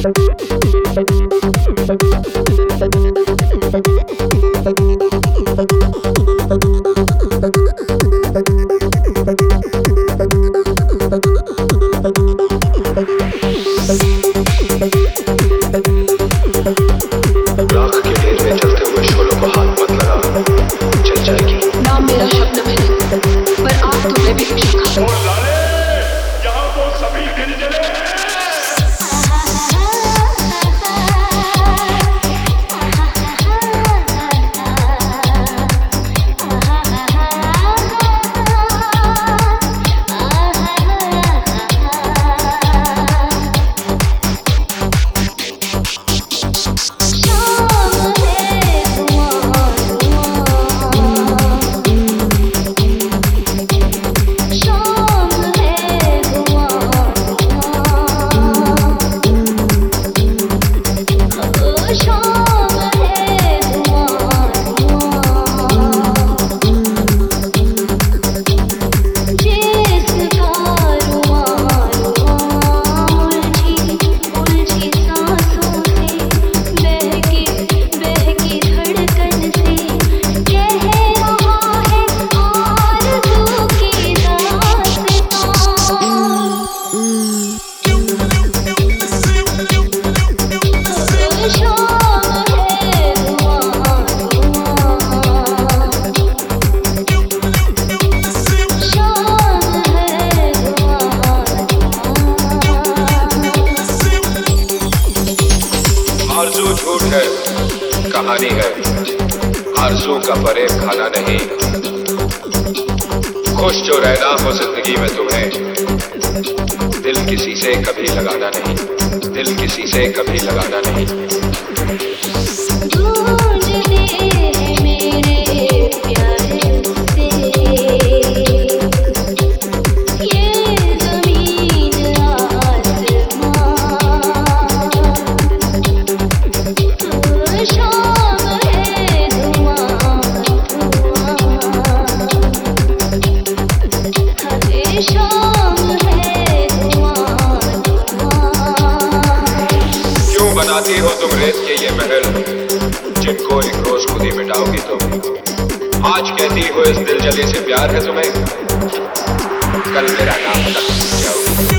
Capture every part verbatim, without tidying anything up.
कहानी है आरज़ू का फरेब खाना नहीं। खुश जो रहना हो जिंदगी में तुम्हें, दिल किसी से कभी लगाना नहीं, दिल किसी से कभी लगाना नहीं। बनाती हो तुम रेत के ये महल, जिनको एक रोज खुद ही मिटाओगी तुम। आज कहती हो इस दिल जले से प्यार है तुम्हें, कल मेरा नाम तक जाओगी।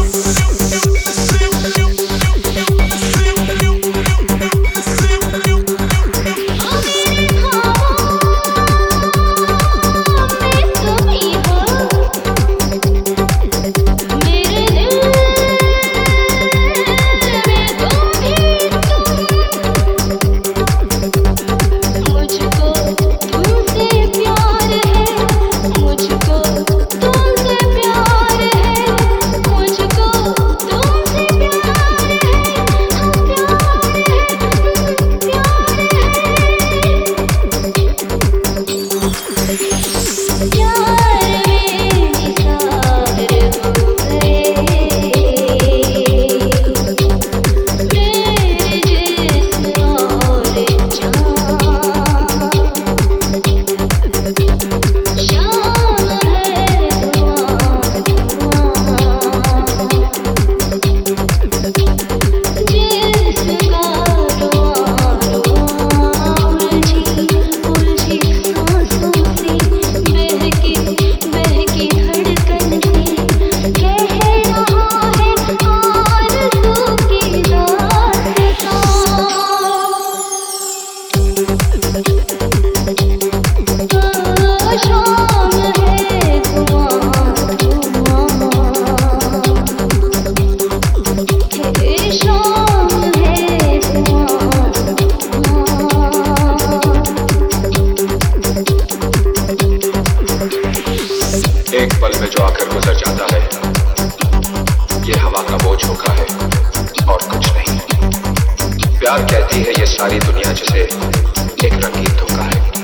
एक पल में जो आकर गुजर जाता है, ये हवा का बोझ झोंका है और कुछ नहीं। प्यार कहती है ये सारी दुनिया जिसे एक रंगीन धोखा है।